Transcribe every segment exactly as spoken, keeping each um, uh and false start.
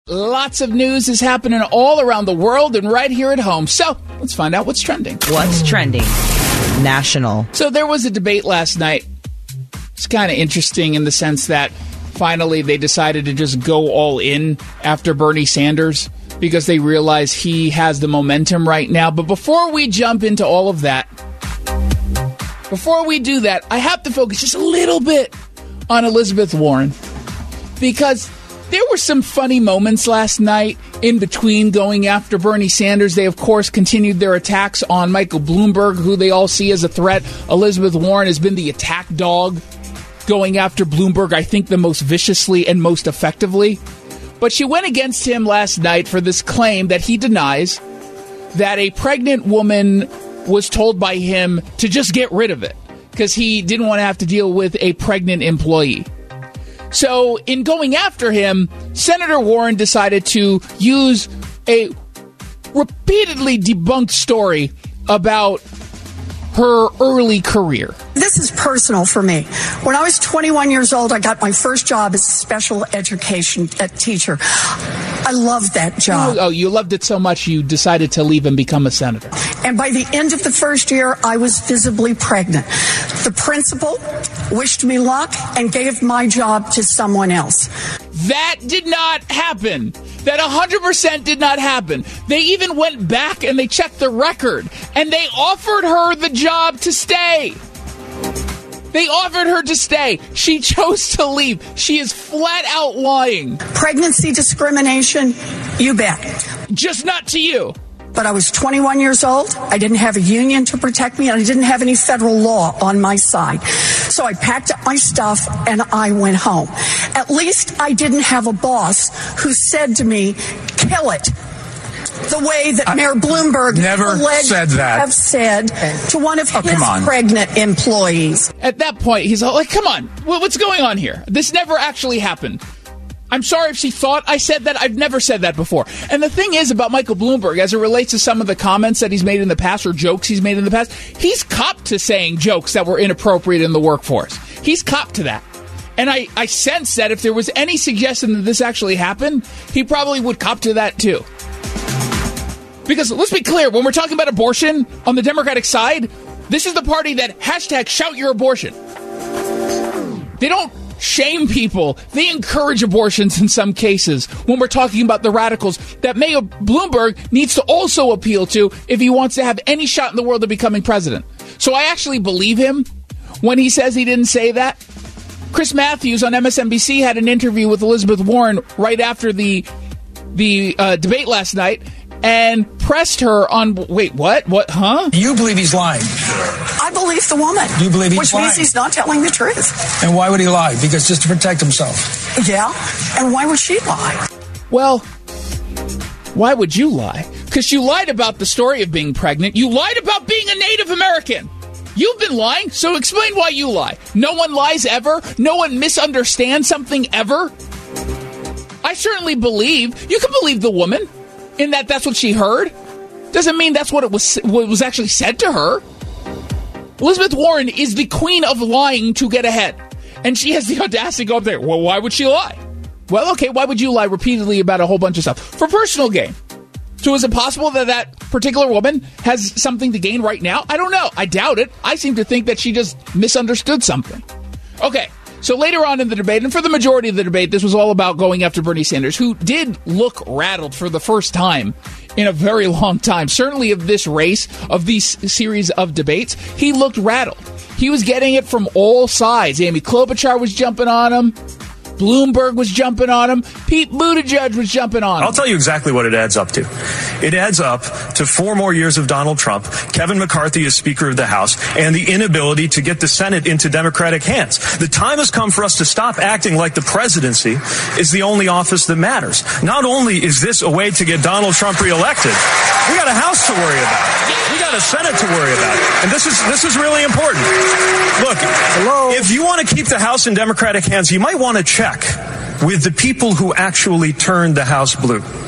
lots of news is happening all around the world and right here at home. So let's find out what's trending. What's trending? National. So there was a debate last night. It's kind of interesting in the sense that finally they decided to just go all in after Bernie Sanders because they realize he has the momentum right now. But before we jump into all of that, before we do that, I have to focus just a little bit on Elizabeth Warren, because there were some funny moments last night in between going after Bernie Sanders. They, of course, continued their attacks on Michael Bloomberg, who they all see as a threat. Elizabeth Warren has been the attack dog, going after Bloomberg, I think, the most viciously and most effectively. But she went against him last night for this claim that he denies, that a pregnant woman was told by him to just get rid of it because he didn't want to have to deal with a pregnant employee. So in going after him, Senator Warren decided to use a repeatedly debunked story about her early career. This is personal for me. When I was twenty-one years old, I got my first job as a special education teacher. I loved that job. Oh, you loved it so much you decided to leave and become a senator. And by the end of the first year, I was visibly pregnant. The principal wished me luck and gave my job to someone else. That did not happen. That one hundred percent did not happen. They even went back and they checked the record, and they offered her the job to stay. They offered her to stay. She chose to leave. She is flat out lying. Pregnancy discrimination? You bet. Just not to you. But I was twenty-one years old. I didn't have a union to protect me, and I didn't have any federal law on my side. So I packed up my stuff and I went home. At least I didn't have a boss who said to me, kill it. The way that I Mayor Bloomberg never said that. have said to one of oh, his pregnant employees. At that point, he's like, come on, what's going on here? This never actually happened. I'm sorry if she thought I said that. I've never said that before. And the thing is about Michael Bloomberg, as it relates to some of the comments that he's made in the past or jokes he's made in the past, he's copped to saying jokes that were inappropriate in the workforce. He's copped to that. And I, I sense that if there was any suggestion that this actually happened, he probably would cop to that too. Because let's be clear, when we're talking about abortion on the Democratic side, this is the party that hashtag shout your abortion. They don't shame people. They encourage abortions in some cases when we're talking about the radicals that Mayor Bloomberg needs to also appeal to if he wants to have any shot in the world of becoming president. So I actually believe him when he says he didn't say that. Chris Matthews on M S N B C had an interview with Elizabeth Warren right after the the uh, debate last night and pressed her on, wait, what? What, huh? You believe he's lying? I believe the woman. You believe he's Which lying? means he's not telling the truth. And why would he lie? Because just to protect himself. Yeah, and why would she lie? Well, why would you lie? Because you lied about the story of being pregnant. You lied about being a Native American. You've been lying, so explain why you lie. No one lies ever. No one misunderstands something ever. I certainly believe, you can believe the woman in that that's what she heard. Doesn't mean that's what it was, what was actually said to her. Elizabeth Warren is the queen of lying to get ahead. And she has the audacity to go up there. Well, why would she lie? Well, okay, why would you lie repeatedly about a whole bunch of stuff? For personal gain. So is it possible that that particular woman has something to gain right now? I don't know. I doubt it. I seem to think that she just misunderstood something. Okay, so later on in the debate, and for the majority of the debate, this was all about going after Bernie Sanders, who did look rattled for the first time in a very long time. Certainly of this race, of these series of debates, he looked rattled. He was getting it from all sides. Amy Klobuchar was jumping on him. Bloomberg was jumping on him. Pete Buttigieg was jumping on him. I'll tell you exactly what it adds up to. It adds up to four more years of Donald Trump, Kevin McCarthy as Speaker of the House, and the inability to get the Senate into Democratic hands. The time has come for us to stop acting like the presidency is the only office that matters. Not only is this a way to get Donald Trump reelected, we got a House to worry about. We got a Senate to worry about. And this is this is really important. Look, Hello? If you want to keep the House in Democratic hands, you might want to check with the people who actually turned the House blue.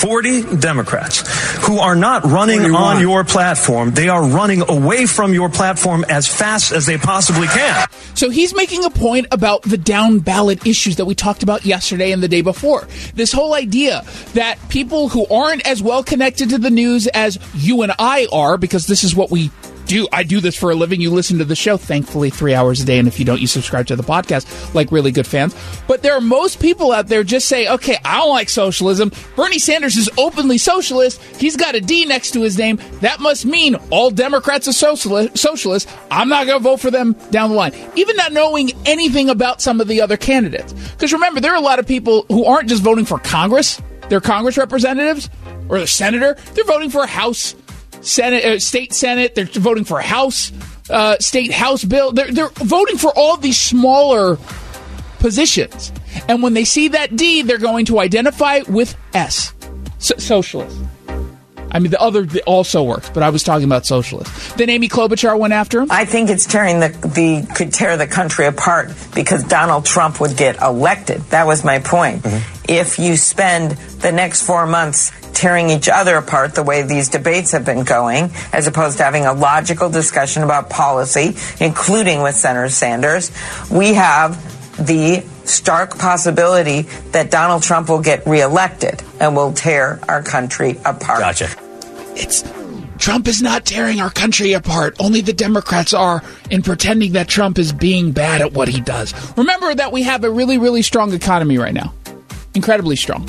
forty Democrats who are not running on your platform. They are running away from your platform as fast as they possibly can. So he's making a point about the down ballot issues that we talked about yesterday and the day before. This whole idea that people who aren't as well connected to the news as you and I are, because this is what we do. I do this for a living. You listen to the show, thankfully, three hours a day. And if you don't, you subscribe to the podcast like really good fans. But there are most people out there just say, okay, I don't like socialism. Bernie Sanders is openly socialist. He's got a D next to his name. That must mean all Democrats are socialist, socialists. I'm not going to vote for them down the line. Even not knowing anything about some of the other candidates. Because remember, there are a lot of people who aren't just voting for Congress. They're Congress representatives or the senator. They're voting for a House Senate, uh, state Senate. They're voting for a House, uh, state House bill. They're, they're voting for all these smaller positions. And when they see that D, they're going to identify with S, so- socialist. I mean, the other also works, but I was talking about socialist. Then Amy Klobuchar went after him. I think it's tearing the, the could tear the country apart because Donald Trump would get elected. That was my point. Mm-hmm. If you spend the next four months tearing each other apart the way these debates have been going, as opposed to having a logical discussion about policy, including with Senator Sanders, we have the stark possibility that Donald Trump will get reelected and will tear our country apart. Gotcha. It's Trump is not tearing our country apart. Only the Democrats are in pretending that Trump is being bad at what he does. Remember that we have a really, really strong economy right now. Incredibly strong.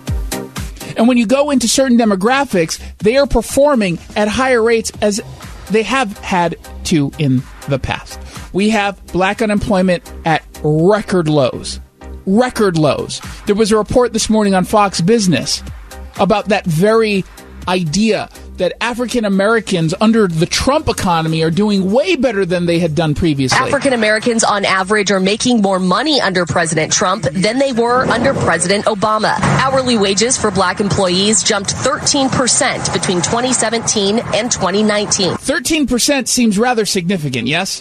And when you go into certain demographics, they are performing at higher rates as they have had to in the past. We have black unemployment at record lows. Record lows. There was a report this morning on Fox Business about that very idea that African Americans under the Trump economy are doing way better than they had done previously. African Americans on average are making more money under President Trump than they were under President Obama. Hourly wages for black employees jumped thirteen percent between twenty seventeen and twenty nineteen. thirteen percent seems rather significant, yes?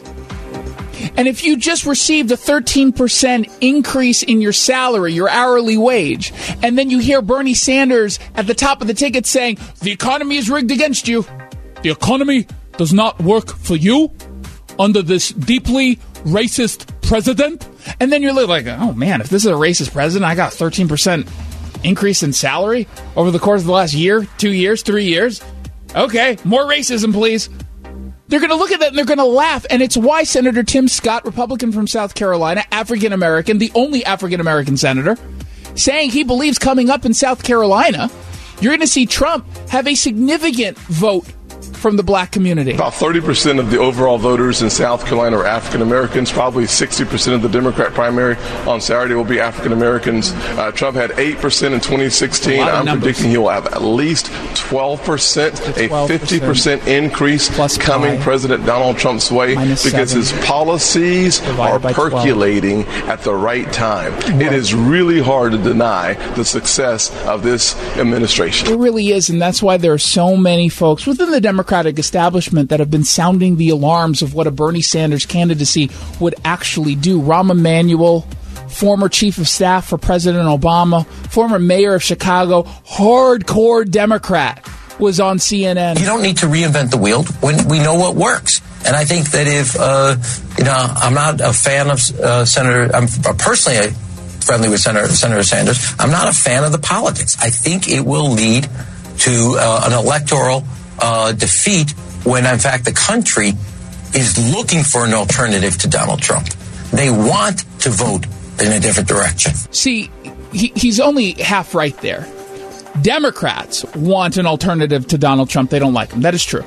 And if you just received a thirteen percent increase in your salary, your hourly wage, and then you hear Bernie Sanders at the top of the ticket saying, the economy is rigged against you. The economy does not work for you under this deeply racist president. And then you're like, oh man, if this is a racist president, I got thirteen percent increase in salary over the course of the last year, two years, three years. Okay, more racism, please. They're going to look at that and they're going to laugh. And it's why Senator Tim Scott, Republican from South Carolina, African-American, the only African-American senator, saying he believes coming up in South Carolina, you're going to see Trump have a significant vote from the black community. About thirty percent of the overall voters in South Carolina are African Americans. Probably sixty percent of the Democrat primary on Saturday will be African Americans. Uh, Trump had eight percent in twenty sixteen. I'm numbers. predicting he will have at least twelve percent, a fifty percent increase Plus coming five. President Donald Trump's way Minus because seven. his policies Divided are percolating twelve. At the right time. What? It is really hard to deny the success of this administration. It really is, and that's why there are so many folks within the Democratic establishment that have been sounding the alarms of what a Bernie Sanders candidacy would actually do. Rahm Emanuel, former chief of staff for President Obama, former mayor of Chicago, hardcore Democrat, was on C N N. You don't need to reinvent the wheel when we know what works. And I think that if, uh, you know, I'm not a fan of uh, Senator, I'm personally a friendly with Senator, Senator Sanders. I'm not a fan of the politics. I think it will lead to uh, an electoral Uh, defeat when, in fact, the country is looking for an alternative to Donald Trump. They want to vote in a different direction. See, he, he's only half right there. Democrats want an alternative to Donald Trump. They don't like him. That is true.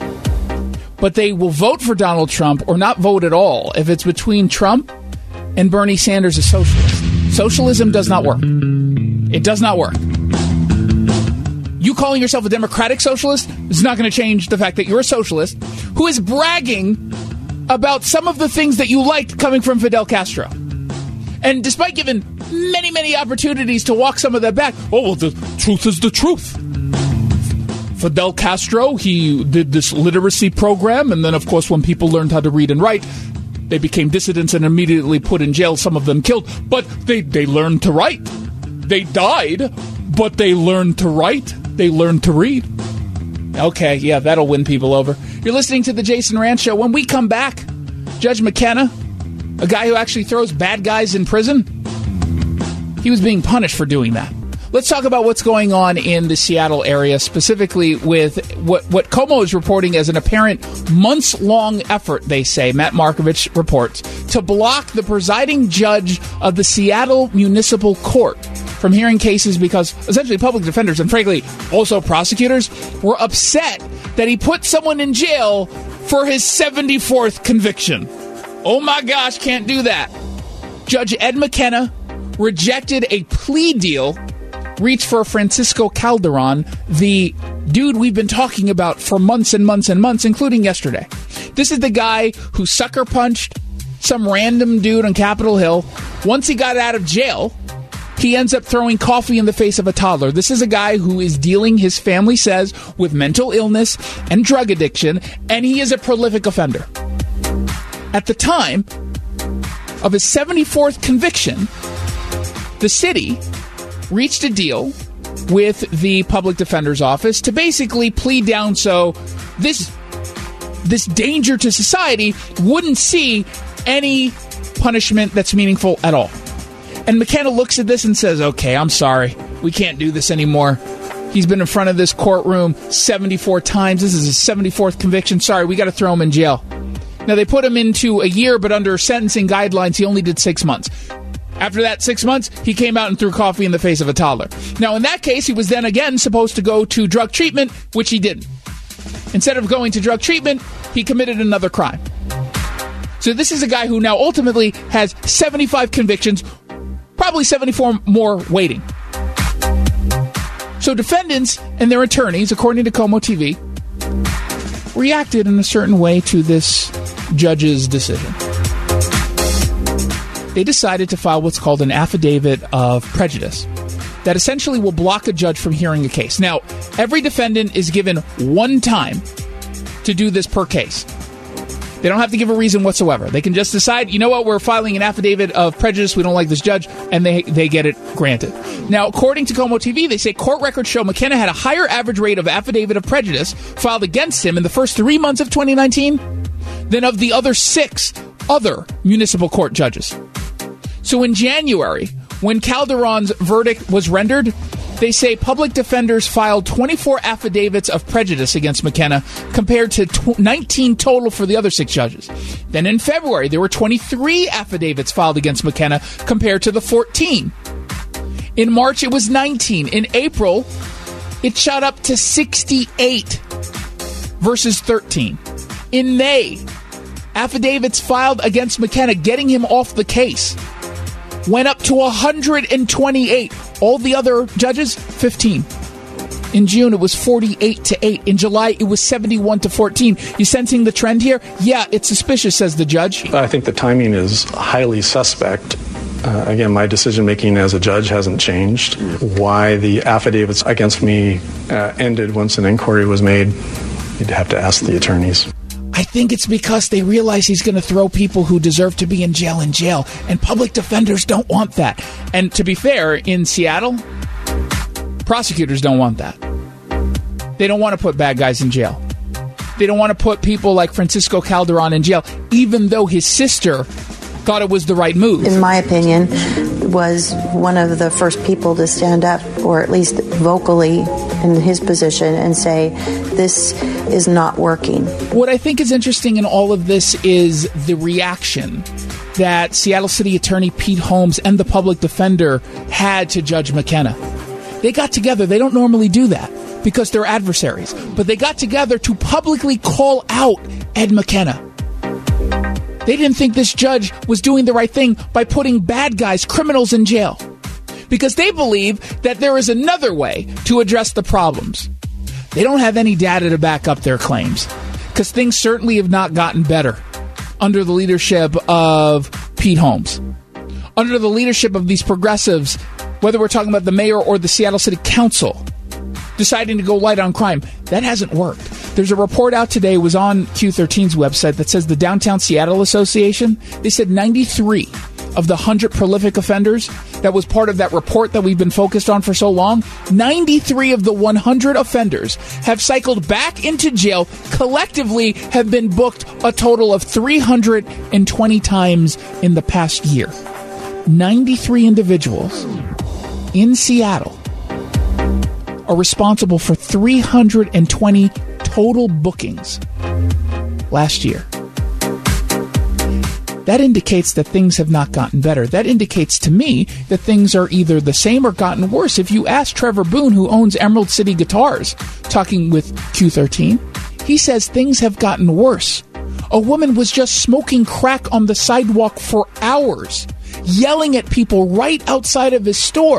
But they will vote for Donald Trump or not vote at all if it's between Trump and Bernie Sanders, a socialist. Socialism does not work. It does not work. You calling yourself a democratic socialist is not going to change the fact that you're a socialist who is bragging about some of the things that you liked coming from Fidel Castro. And despite given many, many opportunities to walk some of that back, oh, well, the truth is the truth. Fidel Castro, he did this literacy program, and then, of course, when people learned how to read and write, they became dissidents and immediately put in jail, some of them killed. But they, they learned to write. They died but they learned to write. They learned to read. Okay, yeah, that'll win people over. You're listening to The Jason Rantz Show. When we come back, Judge McKenna, a guy who actually throws bad guys in prison, he was being punished for doing that. Let's talk about what's going on in the Seattle area, specifically with what, what Como is reporting as an apparent months-long effort, they say, Matt Markovich reports, to block the presiding judge of the Seattle Municipal Court from hearing cases because essentially public defenders and, frankly, also prosecutors were upset that he put someone in jail for his seventy-fourth conviction. Oh, my gosh, can't do that. Judge Ed McKenna rejected a plea deal reached for Francisco Calderon, the dude we've been talking about for months and months and months, including yesterday. This is the guy who sucker punched some random dude on Capitol Hill. Once he got out of jail, he ends up throwing coffee in the face of a toddler. This is a guy who is dealing, his family says, with mental illness and drug addiction, and he is a prolific offender. At the time of his seventy-fourth conviction, the city reached a deal with the public defender's office to basically plead down so this this danger to society wouldn't see any punishment that's meaningful at all. And McKenna looks at this and says, okay, I'm sorry. We can't do this anymore. He's been in front of this courtroom seventy-four times. This is his seventy-fourth conviction. Sorry, we got to throw him in jail. Now, they put him into a year, but under sentencing guidelines, he only did six months. After that six months, he came out and threw coffee in the face of a toddler. Now, in that case, he was then again supposed to go to drug treatment, which he didn't. Instead of going to drug treatment, he committed another crime. So this is a guy who now ultimately has seventy-five convictions, probably seventy-four more waiting. So defendants and their attorneys, according to Como T V, reacted in a certain way to this judge's decision. They decided to file what's called an affidavit of prejudice that essentially will block a judge from hearing a case. Now, every defendant is given one time to do this per case. They don't have to give a reason whatsoever. They can just decide, you know what, we're filing an affidavit of prejudice, we don't like this judge, and they they get it granted. Now, according to Como T V, they say court records show McKenna had a higher average rate of affidavit of prejudice filed against him in the first three months of twenty nineteen than of the other six other municipal court judges. So in January, when Calderon's verdict was rendered, they say public defenders filed twenty-four affidavits of prejudice against McKenna compared to tw- nineteen total for the other six judges. Then in February, there were twenty-three affidavits filed against McKenna compared to the fourteen. In March, it was nineteen. In April, it shot up to sixty-eight versus thirteen. In May, affidavits filed against McKenna getting him off the case went up to one hundred twenty-eight. All the other judges, fifteen. In June, it was forty-eight to eight. In July, it was seventy-one to fourteen. You sensing the trend here? Yeah, it's suspicious, says the judge. I think the timing is highly suspect. Uh, again, my decision-making as a judge hasn't changed. Why the affidavits against me uh, ended once an inquiry was made, you'd have to ask the attorneys. I think it's because they realize he's going to throw people who deserve to be in jail in jail, and public defenders don't want that. And to be fair, in Seattle, prosecutors don't want that. They don't want to put bad guys in jail. They don't want to put people like Francisco Calderon in jail, even though his sister thought it was the right move. In my opinion, was one of the first people to stand up, or at least vocally in his position, and say, this is not working. What I think is interesting in all of this is the reaction that Seattle City Attorney Pete Holmes and the public defender had to Judge McKenna. They got together. They don't normally do that because they're adversaries. But they got together to publicly call out Ed McKenna. They didn't think this judge was doing the right thing by putting bad guys, criminals, in jail. Because they believe that there is another way to address the problems. They don't have any data to back up their claims. Because things certainly have not gotten better under the leadership of Pete Holmes. Under the leadership of these progressives, whether we're talking about the mayor or the Seattle City Council, deciding to go light on crime, that hasn't worked. There's a report out today, it was on Q thirteen's website, that says the Downtown Seattle Association, they said ninety-three of the one hundred prolific offenders that was part of that report that we've been focused on for so long, ninety-three of the one hundred offenders have cycled back into jail, collectively have been booked a total of three hundred twenty times in the past year. ninety-three individuals in Seattle are responsible for three hundred twenty total bookings last year. That indicates that things have not gotten better. That indicates to me that things are either the same or gotten worse. If you ask Trevor Boone, who owns Emerald City Guitars, talking with Q thirteen, he says things have gotten worse. A woman was just smoking crack on the sidewalk for hours, yelling at people right outside of his store.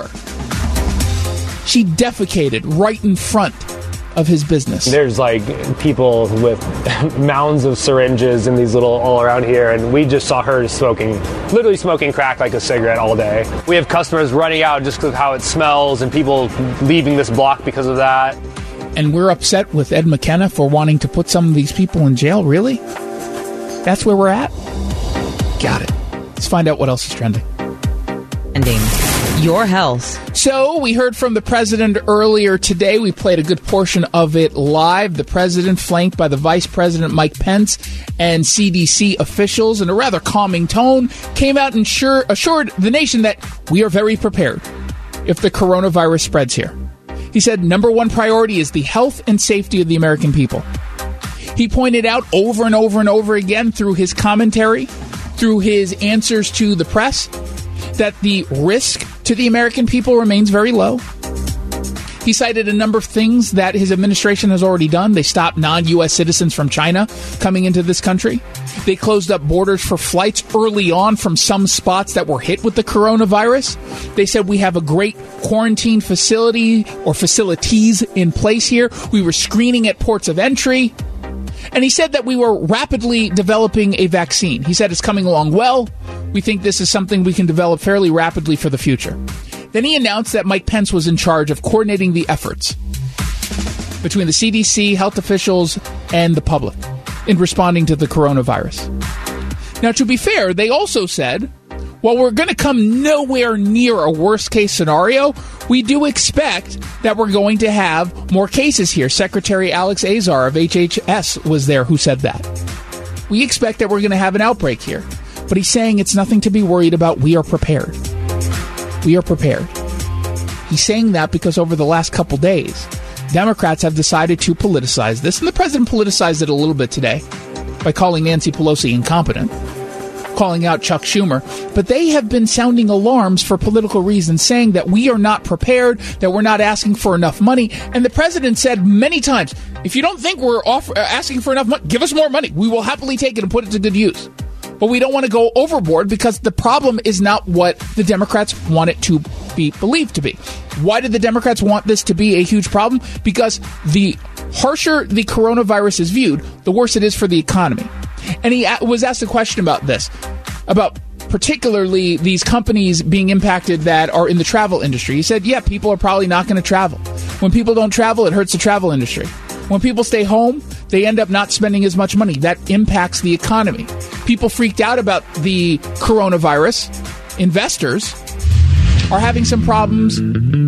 She defecated right in front of his business. There's like people with mounds of syringes and these little all around here, and we just saw her smoking, literally smoking crack like a cigarette all day. We have customers running out just because of how it smells and people leaving this block because of that. And we're upset with Ed McKenna for wanting to put some of these people in jail? Really? That's where we're at? Got it. Let's find out what else is trending. Ending. Your health. So we heard from the president earlier today. We played a good portion of it live. The president, flanked by the vice president, Mike Pence, and C D C officials, in a rather calming tone, came out and sure, assured the nation that we are very prepared if the coronavirus spreads here. He said number one priority is the health and safety of the American people. He pointed out over and over and over again through his commentary, through his answers to the press, that the risk to the American people remains very low. He cited a number of things that his administration has already done. They stopped non-U S citizens from China coming into this country. They closed up borders for flights early on from some spots that were hit with the coronavirus. They said we have a great quarantine facility or facilities in place here. We were screening at ports of entry. And he said that we were rapidly developing a vaccine. He said it's coming along well. We think this is something we can develop fairly rapidly for the future. Then he announced that Mike Pence was in charge of coordinating the efforts between the C D C, health officials, and the public in responding to the coronavirus. Now, to be fair, they also said, while we're going to come nowhere near a worst-case scenario, we do expect that we're going to have more cases here. Secretary Alex Azar of H H S was there who said that. We expect that we're going to have an outbreak here. But he's saying it's nothing to be worried about. We are prepared. We are prepared. He's saying that because over the last couple days, Democrats have decided to politicize this. And the president politicized it a little bit today by calling Nancy Pelosi incompetent, calling out Chuck Schumer. But they have been sounding alarms for political reasons, saying that we are not prepared, that we're not asking for enough money. And the president said many times, if you don't think we're offer- asking for enough money, give us more money. We will happily take it and put it to good use. But we don't want to go overboard because the problem is not what the Democrats want it to be believed to be. Why did the Democrats want this to be a huge problem? Because the harsher the coronavirus is viewed, the worse it is for the economy. And he was asked a question about this, about particularly these companies being impacted that are in the travel industry. He said, yeah, people are probably not going to travel. When people don't travel, it hurts the travel industry. When people stay home, they end up not spending as much money. That impacts the economy. People freaked out about the coronavirus. Investors are having some problems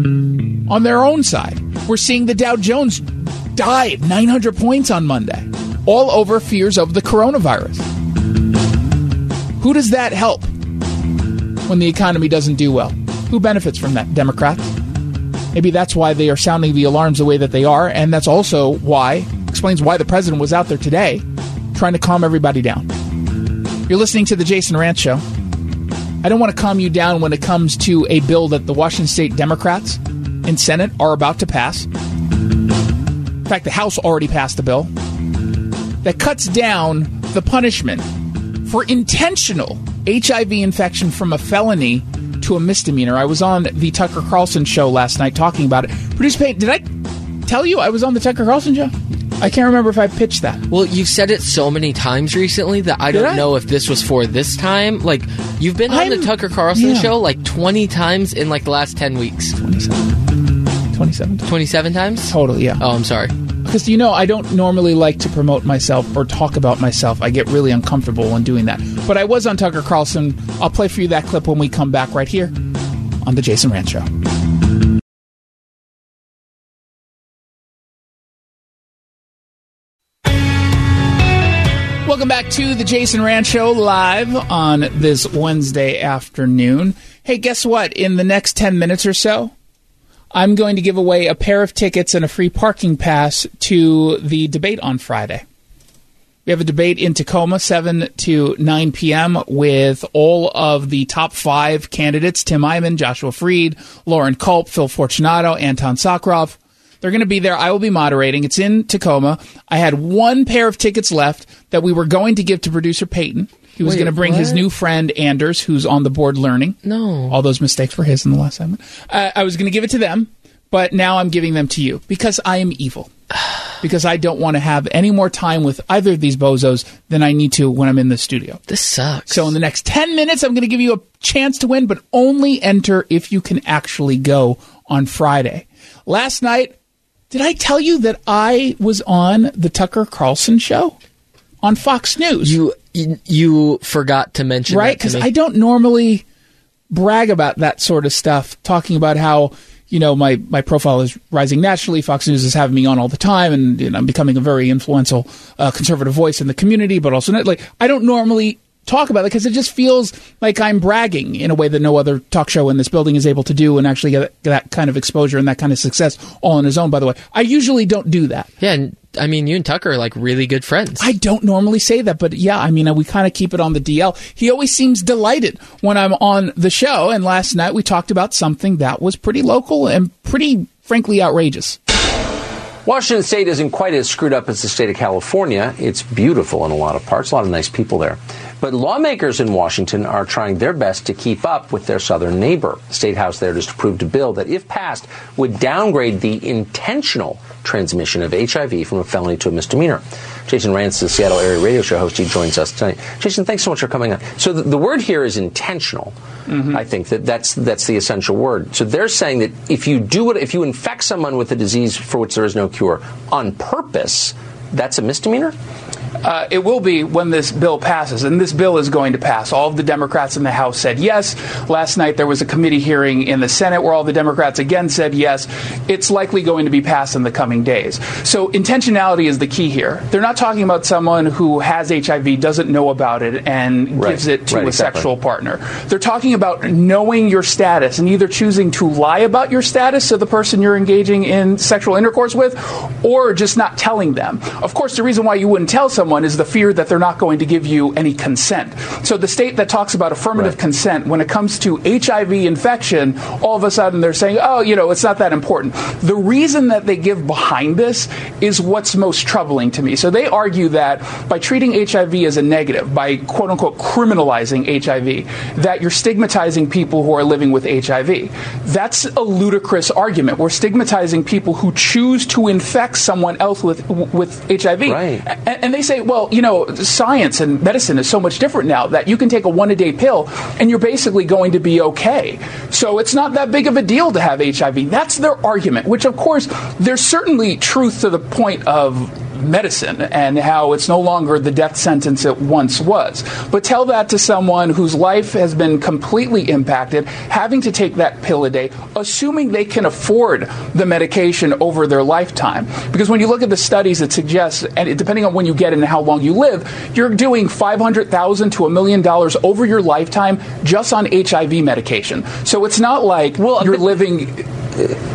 on their own side. We're seeing the Dow Jones dive nine hundred points on Monday, all over fears of the coronavirus. Who does that help when the economy doesn't do well? Who benefits from that? Democrats? Maybe that's why they are sounding the alarms the way that they are, and that's also why, explains why the president was out there today trying to calm everybody down. You're listening to The Jason Rantz Show. I don't want to calm you down when it comes to a bill that the Washington State Democrats in Senate are about to pass. In fact, the House already passed a bill that cuts down the punishment for intentional H I V infection from a felony to a misdemeanor. I was on the Tucker Carlson show last night talking about it. Producer Payne, did I tell you I was on the Tucker Carlson show? I can't remember if I pitched that. Well, you've said it so many times recently that I Did don't I? know if this was for this time. Like, you've been on I'm, the Tucker Carlson yeah. show like twenty times in like the last ten weeks. twenty-seven. twenty-seven times? twenty-seven times? Total, yeah. Oh, I'm sorry. Because, you know, I don't normally like to promote myself or talk about myself. I get really uncomfortable when doing that. But I was on Tucker Carlson. I'll play for you that clip when we come back right here on The Jason Rantz Show. Welcome back to the Jason Rantz Show live on this Wednesday afternoon. Hey, guess what? In the next ten minutes or so, I'm going to give away a pair of tickets and a free parking pass to the debate on Friday. We have a debate in Tacoma, seven to nine p.m. with all of the top five candidates, Tim Eyman, Joshua Freed, Lauren Culp, Phil Fortunato, Anton Sakharov. They're going to be there. I will be moderating. It's in Tacoma. I had one pair of tickets left that we were going to give to producer Peyton. He was Wait, going to bring what? his new friend, Anders, who's on the board learning. No. All those mistakes were his in the last segment. Uh, I was going to give it to them, but now I'm giving them to you because I am evil. Because I don't want to have any more time with either of these bozos than I need to when I'm in the studio. This sucks. So in the next ten minutes, I'm going to give you a chance to win, but only enter if you can actually go on Friday. Last night, did I tell you that I was on the Tucker Carlson show on Fox News? You you, you forgot to mention right? that to Because me. I don't normally brag about that sort of stuff, talking about how, you know, my, my profile is rising naturally. Fox News is having me on all the time, and you know, I'm becoming a very influential uh, conservative voice in the community, but also not, like, I don't normally talk about it because it just feels like I'm bragging in a way that no other talk show in this building is able to do and actually get that kind of exposure and that kind of success all on his own, by the way. I usually don't do that. Yeah, and I mean, you and Tucker are like really good friends. I don't normally say that, but yeah, I mean, we kind of keep it on the D L. He always seems delighted when I'm on the show, and last night we talked about something that was pretty local and pretty, frankly, outrageous. Washington State isn't quite as screwed up as the state of California. It's beautiful in a lot of parts, a lot of nice people there. But lawmakers in Washington are trying their best to keep up with their southern neighbor. The State House there just approved a bill that, if passed, would downgrade the intentional transmission of H I V from a felony to a misdemeanor. Jason Rantz, the Seattle area radio show host, he joins us tonight. Jason, thanks so much for coming on. So the, the word here is intentional. Mm-hmm. I think that that's that's the essential word. So they're saying that if you do it, if you infect someone with a disease for which there is no cure on purpose, that's a misdemeanor? Uh, it will be when this bill passes, and this bill is going to pass. All of the Democrats in the House said yes. Last night there was a committee hearing in the Senate where all the Democrats again said yes. It's likely going to be passed in the coming days. So intentionality is the key here. They're not talking about someone who has H I V, doesn't know about it, and right. gives it to right, a exactly. sexual partner. They're talking about knowing your status and either choosing to lie about your status to the person you're engaging in sexual intercourse with, or just not telling them. Of course, the reason why you wouldn't tell someone is the fear that they're not going to give you any consent. So the state that talks about affirmative right. consent, when it comes to H I V infection, all of a sudden they're saying, oh, you know, it's not that important. The reason that they give behind this is what's most troubling to me. So they argue that by treating H I V as a negative, by quote unquote criminalizing H I V, that you're stigmatizing people who are living with H I V. That's a ludicrous argument. We're stigmatizing people who choose to infect someone else with with H I V. Right. And, and they say, well, you know, science and medicine is so much different now that you can take a one-a-day pill and you're basically going to be okay. So it's not that big of a deal to have H I V. That's their argument, which, of course, there's certainly truth to the point of medicine and how it's no longer the death sentence it once was. But tell that to someone whose life has been completely impacted, having to take that pill a day, assuming they can afford the medication over their lifetime. Because when you look at the studies, it suggests, and depending on when you get it and how long you live, you're doing five hundred thousand dollars to a million dollars over your lifetime just on H I V medication. So it's not like well, you're but, living... Uh,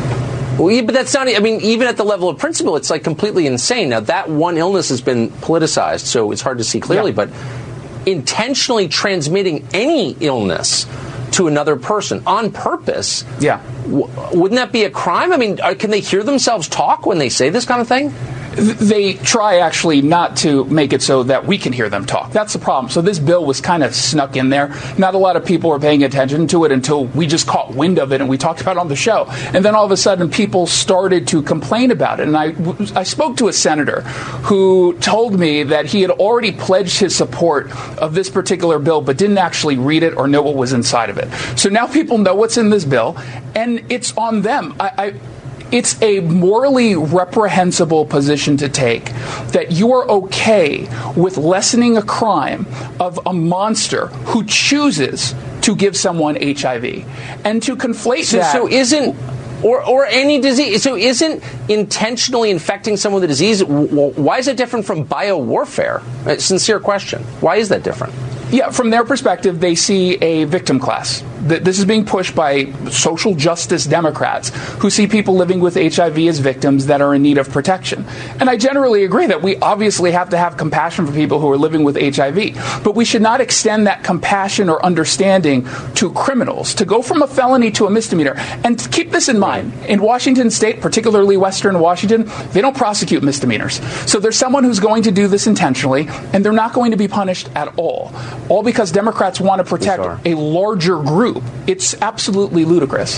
Well, but that's not, I mean, even at the level of principle, it's like completely insane. Now, that one illness has been politicized, so it's hard to see clearly, yeah. but intentionally transmitting any illness to another person on purpose, yeah, w- wouldn't that be a crime? I mean, are, can they hear themselves talk when they say this kind of thing? They try actually not to make it so that we can hear them talk. That's the problem. So this bill was kind of snuck in there. Not a lot of people were paying attention to it until we just caught wind of it and we talked about it on the show. And then all of a sudden people started to complain about it. And I, I spoke to a senator who told me that he had already pledged his support of this particular bill but didn't actually read it or know what was inside of it. So now people know what's in this bill, and it's on them. I... I It's a morally reprehensible position to take that you are okay with lessening a crime of a monster who chooses to give someone H I V. And to conflate so, that... So isn't... Or, or any disease. So isn't intentionally infecting someone with a disease, why is it different from biowarfare? A sincere question. Why is that different? Yeah, from their perspective, they see a victim class. This is being pushed by social justice Democrats who see people living with H I V as victims that are in need of protection. And I generally agree that we obviously have to have compassion for people who are living with H I V, but we should not extend that compassion or understanding to criminals, to go from a felony to a misdemeanor. And keep this in mind, in Washington State, particularly Western Washington, they don't prosecute misdemeanors. So there's someone who's going to do this intentionally, and they're not going to be punished at all. All because Democrats want to protect a larger group. It's absolutely ludicrous.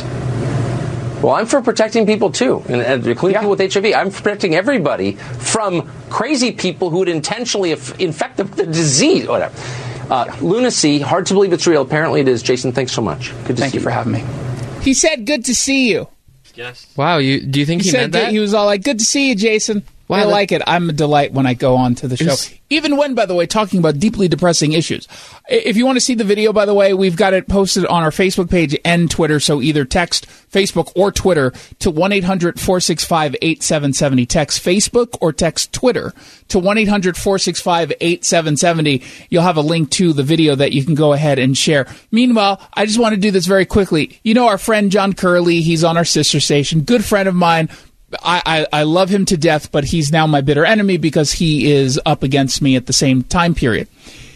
Well, I'm for protecting people, too, and including yeah. people with H I V. I'm protecting everybody from crazy people who would intentionally infect the, the disease. Whatever. Uh, lunacy, hard to believe it's real. Apparently it is. Jason, thanks so much. Good to Thank see you for having me. He said, good to see you. Yes. Wow, you do you think he, he said meant that? He was all like, good to see you, Jason. Wow, I that, like it. I'm a delight when I go on to the show. Was, Even when, by the way, talking about deeply depressing issues. If you want to see the video, by the way, we've got it posted on our Facebook page and Twitter. So either text Facebook or Twitter to one eight hundred four six five eight seven seven zero. Text Facebook or text Twitter to one eight hundred four six five eight seven seven zero. You'll have a link to the video that you can go ahead and share. Meanwhile, I just want to do this very quickly. You know our friend John Curley. He's on our sister station. Good friend of mine. I, I, I love him to death, but he's now my bitter enemy because he is up against me at the same time period.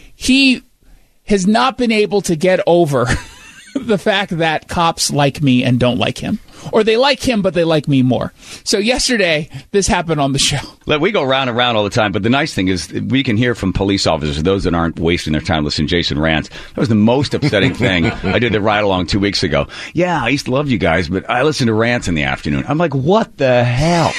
He has not been able to get over the fact that cops like me and don't like him. Or they like him, but they like me more. So yesterday, this happened on the show. Look, we go round and round all the time, but the nice thing is we can hear from police officers, those that aren't wasting their time listening to Jason rants. That was the most upsetting thing. I did the ride-along two weeks ago. Yeah, I used to love you guys, but I listen to rants in the afternoon. I'm like, what the hell?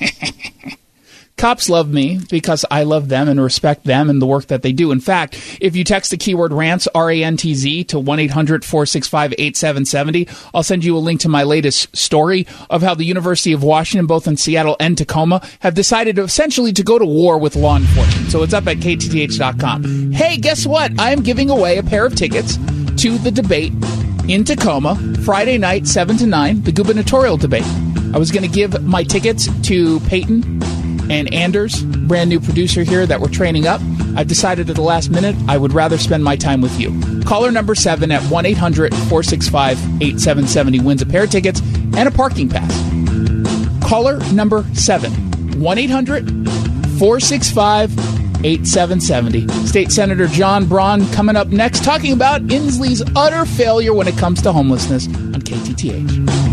Cops love me because I love them and respect them and the work that they do. In fact, if you text the keyword rants, R A N T Z, to one eight hundred four six five eight seven seven zero, I'll send you a link to my latest story of how the University of Washington, both in Seattle and Tacoma, have decided to essentially to go to war with law enforcement. So it's up at K T T H dot com. Hey, guess what? I am giving away a pair of tickets to the debate in Tacoma, Friday night, seven to nine, the gubernatorial debate. I was going to give my tickets to Peyton and Anders, brand new producer here that we're training up. I've decided at the last minute I would rather spend my time with you. Caller number seven at one eight hundred four six five eight seven seven zero wins a pair of tickets and a parking pass. Caller number seven, one eight hundred four six five eight seven seven zero. State Senator John Braun coming up next, talking about Inslee's utter failure when it comes to homelessness on K T T H.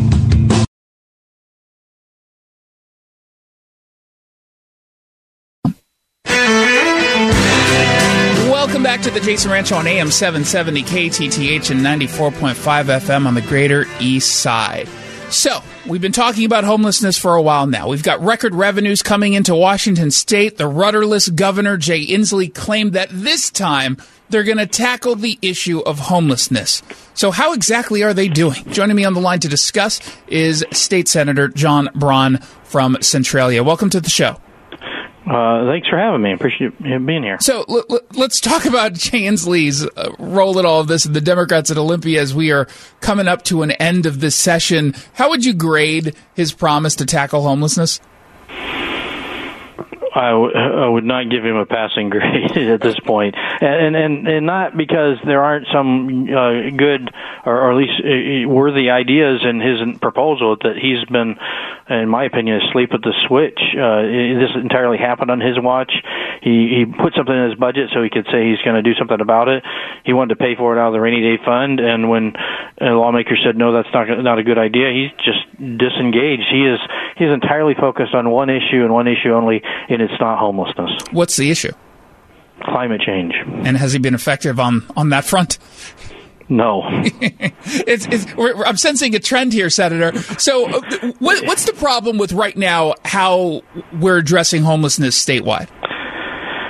Welcome back to the Jason Ranch on A M seven seventy K T T H and ninety-four point five F M on the Greater East Side. So, we've been talking about homelessness for a while now. We've got record revenues coming into Washington State. The rudderless governor, Jay Inslee, claimed that this time they're going to tackle the issue of homelessness. So how exactly are they doing? Joining me on the line to discuss is State Senator John Braun from Centralia. Welcome to the show. Uh, thanks for having me. I appreciate you being here. So l- l- let's talk about Jay Inslee's uh, role in all of this and the Democrats at Olympia as we are coming up to an end of this session. How would you grade his promise to tackle homelessness? I, w- I would not give him a passing grade at this point, and and and not because there aren't some uh, good or, or at least uh, worthy ideas in his proposal that he's been, in my opinion, asleep at the switch. Uh, this entirely happened on his watch. He he put something in his budget so he could say he's going to do something about it. He wanted to pay for it out of the rainy day fund, and when a lawmaker said no, that's not not a good idea, he's just disengaged. He is he's entirely focused on one issue and one issue only, and it's not homelessness. What's the issue? Climate change. And has he been effective on, on that front? No. it's, it's, we're, I'm sensing a trend here, Senator. So uh, what, what's the problem with right now how we're addressing homelessness statewide?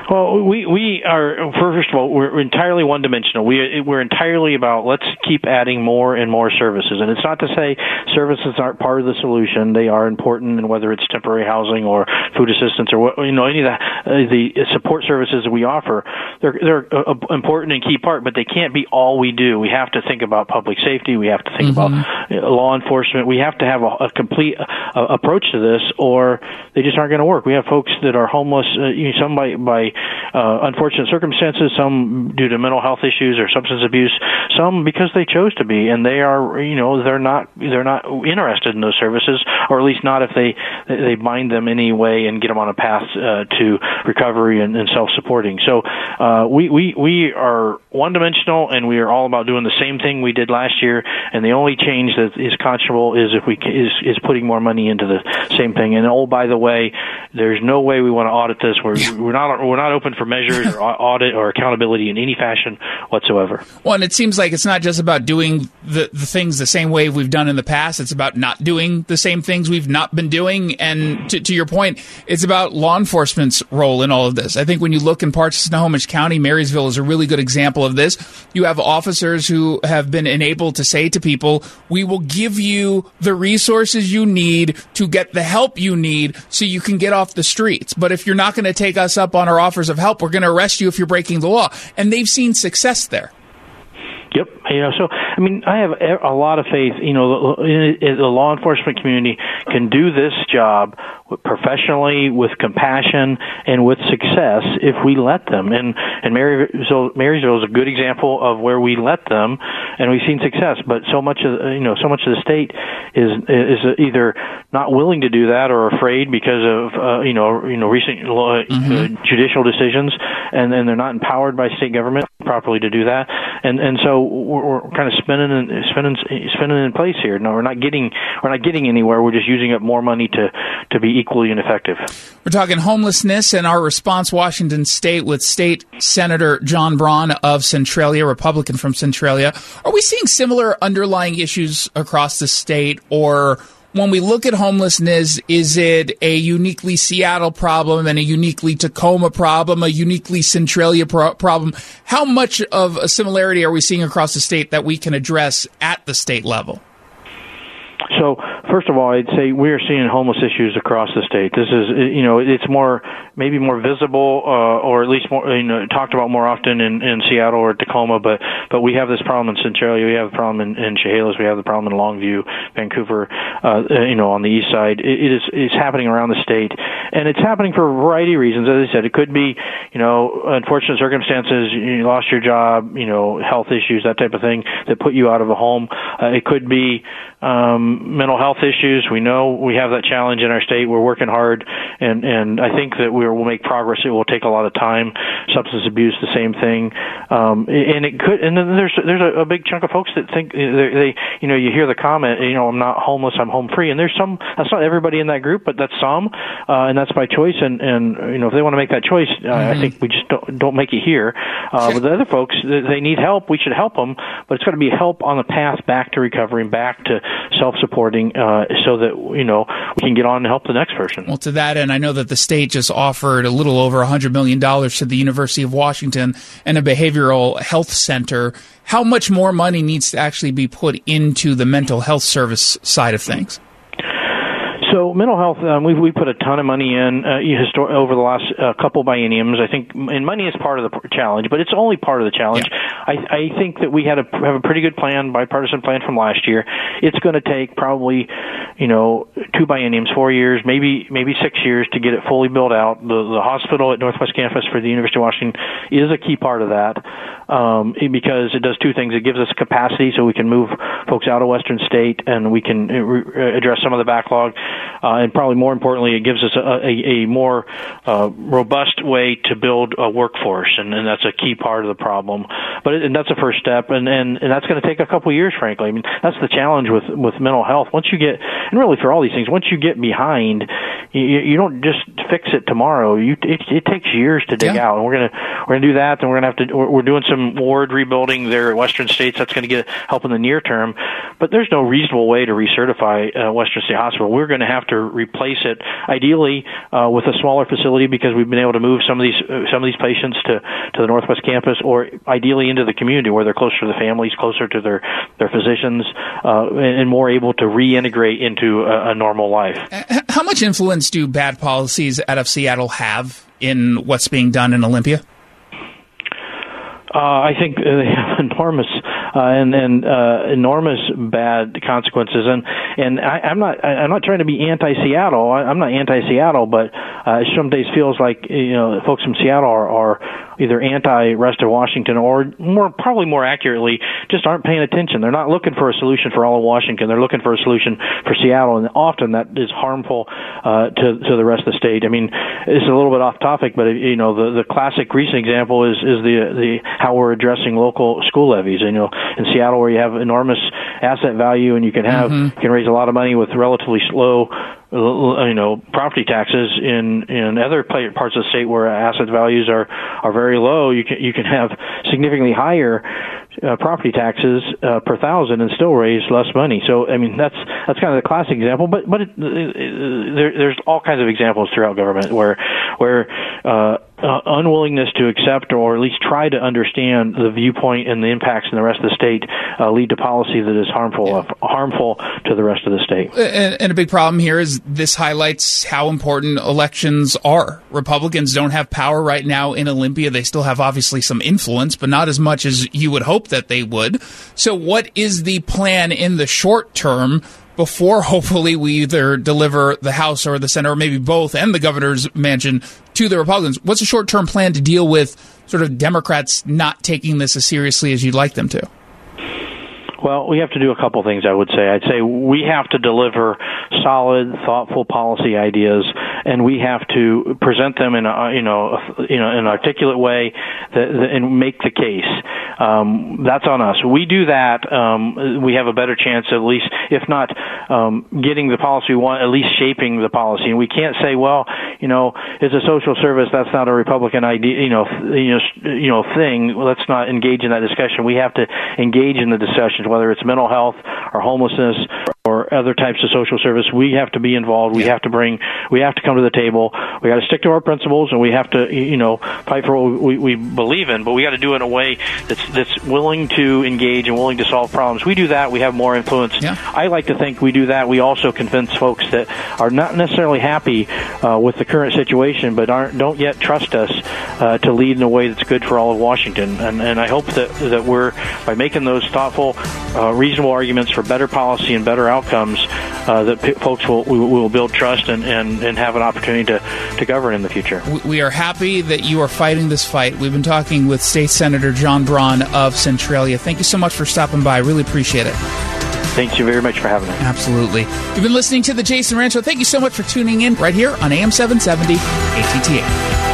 Well, we we are, first of all, we're entirely one-dimensional. We, we're entirely about let's keep adding more and more services. And it's not to say services aren't part of the solution. They are important, and whether it's temporary housing or food assistance or what, you know, any of the, uh, the support services that we offer, they're, they're an important and key part, but they can't be all we do. We have to think about public safety. We have to think mm-hmm. about law enforcement. We have to have a, a complete uh, approach to this, or they just aren't going to work. We have folks that are homeless, uh, you know, some by, by uh, unfortunate circumstances, some due to mental health issues or substance abuse, some because they chose to be, and they are, you know, they're not they're not interested in those services, or at least not if they they bind them anyway and get them on a path uh, to recovery and, and self-supporting. So uh, we we we are one-dimensional, and we are all about doing the same thing we did last year. And the only change that is conscionable is if we is is putting more money into the same thing. And oh, by the way, there's no way we want to audit this. We're we're not we're not open for measures or audit or accountability in any fashion whatsoever. Well, and it seems like it's not just about doing the the things the same way we've done in the past. It's about not doing the same things we've not been doing. And to, to your point, it's about law enforcement's role in all of this. I think when you look in parts of Snohomish County, Marysville is a really good example of this. You have officers who have been enabled to say to people, we will give you the resources you need to get the help you need so you can get off the streets. But if you're not going to take us up on our offers of help, we're going to arrest you if you're breaking the law. And they've seen success there. Yep. You know, so, I mean, I have a lot of faith, you know, the, the law enforcement community can do this job professionally, with compassion, and with success if we let them. And, and Marysville, Marysville is a good example of where we let them, and we've seen success. But so much of, you know, so much of the state is, is either not willing to do that or afraid because of, uh, you know, you know, recent uh, mm-hmm. judicial decisions, and, and they're not empowered by state government properly to do that. And, and so we're, we're kind of spinning and spinning, spinning in place here. No, we're not getting, we're not getting anywhere. We're just using up more money to, to be equally ineffective. We're talking homelessness and our response, Washington State, with State Senator John Braun of Centralia, Republican from Centralia. Are we seeing similar underlying issues across the state, or when we look at homelessness, is it a uniquely Seattle problem and a uniquely Tacoma problem, a uniquely Centralia pro- problem? How much of a similarity are we seeing across the state that we can address at the state level? So, first of all, I'd say we are seeing homeless issues across the state. This is, you know, it's more, maybe more visible, uh, or at least more, you know, talked about more often in, in Seattle or Tacoma, but, but we have this problem in Centralia, we have the problem in, in Chehalis, we have the problem in Longview, Vancouver, uh, you know, on the east side. It, it is, it's happening around the state, and it's happening for a variety of reasons. As I said, it could be, you know, unfortunate circumstances, you lost your job, you know, health issues, that type of thing that put you out of a home. Uh, it could be, um, mental health issues. We know we have that challenge in our state. We're working hard, and, and I think that we're, we'll make progress. It will take a lot of time. Substance abuse, the same thing. Um, and it could, and then there's, there's a, a big chunk of folks that think they, they, you know, you hear the comment, you know, I'm not homeless, I'm home free. And there's some, that's not everybody in that group, but that's some, uh, and that's by choice. And, and, you know, if they want to make that choice, uh, mm-hmm. I think we just don't, don't make it here. Uh, but the other folks, they need help. We should help them, but it's got to be help on the path back to recovery and back to self-supporting, uh, so that, you know, we can get on and help the next person. Well, to that end, I know that the state just offered a little over one hundred million dollars to the University of Washington and a behavioral health center. How much more money needs to actually be put into the mental health service side of things? So mental health, um, we we put a ton of money in uh, histor- over the last uh, couple bienniums. I think, and money is part of the challenge, but it's only part of the challenge. Yeah. I, I think that we had a have a pretty good plan, bipartisan plan from last year. It's going to take probably, you know, two bienniums, four years, maybe maybe six years to get it fully built out. The the hospital at Northwest Campus for the University of Washington is a key part of that, um, because it does two things. It gives us capacity so we can move folks out of Western State and we can re- address some of the backlog. Uh, and probably more importantly, it gives us a, a, a more uh, robust way to build a workforce, and, and that's a key part of the problem. But it, and that's a first step, and, and, and that's going to take a couple years, frankly. I mean, that's the challenge with, with mental health. Once you get, and really for all these things, once you get behind, you, you don't just fix it tomorrow. You, it, it takes years to dig yeah. out, and we're gonna we're gonna do that. And we're gonna have to. We're, we're doing some ward rebuilding there at Western States. That's going to get help in the near term. But there's no reasonable way to recertify uh, Western State Hospital. We're going to have to replace it, ideally uh, with a smaller facility, because we've been able to move some of these uh, some of these patients to to the Northwest Campus, or ideally into the community where they're closer to the families, closer to their their physicians, uh, and, and more able to reintegrate into a, a normal life. How much influence do bad policies out of Seattle have in what's being done in Olympia? Uh, I think they have enormous uh, and, and uh, enormous bad consequences, and and I, I'm not I'm not trying to be anti-Seattle. I, I'm not anti-Seattle, but uh, it some days feels like you know folks from Seattle are, are either anti-rest of Washington, or more probably more accurately, just aren't paying attention. They're not looking for a solution for all of Washington. They're looking for a solution for Seattle, and often that is harmful uh, to to the rest of the state. I mean, it's a little bit off topic, but you know the the classic recent example is is the the how we're addressing local school levies. And, you know, in Seattle, where you have enormous asset value, and you can have mm-hmm. you can raise a lot of money with relatively slow, you know, property taxes. In in other parts of the state where asset values are are very low, you can you can have significantly higher uh, property taxes uh, per thousand and still raise less money. So, I mean, that's that's kind of the classic example. But but it, it, it, there, there's all kinds of examples throughout government where where uh, uh, unwillingness to accept or at least try to understand the viewpoint and the impacts in the rest of the state uh, lead to policy that is harmful yeah. uh, harmful to the rest of the state. And, and a big problem here is this highlights how important elections are. Republicans don't have power right now in Olympia. They still have obviously some influence, but not as much as you would hope that they would. So what is the plan in the short term before hopefully we either deliver the House or the Senate, or maybe both, and the governor's mansion to the Republicans? What's a short-term plan to deal with sort of Democrats not taking this as seriously as you'd like them to? Well, we have to do a couple things, I would say. I'd say we have to deliver solid, thoughtful policy ideas, and we have to present them in a, you know, you know, an articulate way that, that, and make the case. Um, that's on us. We do that, um, we have a better chance, at least, if not um, getting the policy we want, at least shaping the policy. And we can't say, well, you know, it's a social service. That's not a Republican idea, you know, you know, you know, thing. Let's not engage in that discussion. We have to engage in the discussions, whether it's mental health or homelessness or other types of social service. We have to be involved. We have to bring, we have to come to the table. We got to stick to our principles, and we have to, you know, fight for what we, we believe in, but we got to do it in a way that's, that's willing to engage and willing to solve problems. We do that. We have more influence. Yeah. I like to think we do that. We also convince folks that are not necessarily happy uh, with the current situation, but aren't, don't yet trust us uh, to lead in a way that's good for all of Washington. And, and I hope that, that we're, by making those thoughtful, uh, reasonable arguments for better policy and better outcomes, uh, that p- folks will, we will build trust and, and, and have an opportunity to, to govern in the future. We are happy that you are fighting this fight. We've been talking with State Senator John Braun of Centralia. Thank you so much for stopping by. I really appreciate it. Thank you very much for having me. Absolutely. You've been listening to The Jason Rantz Show. Thank you so much for tuning in right here on A M seven seventy A T T A.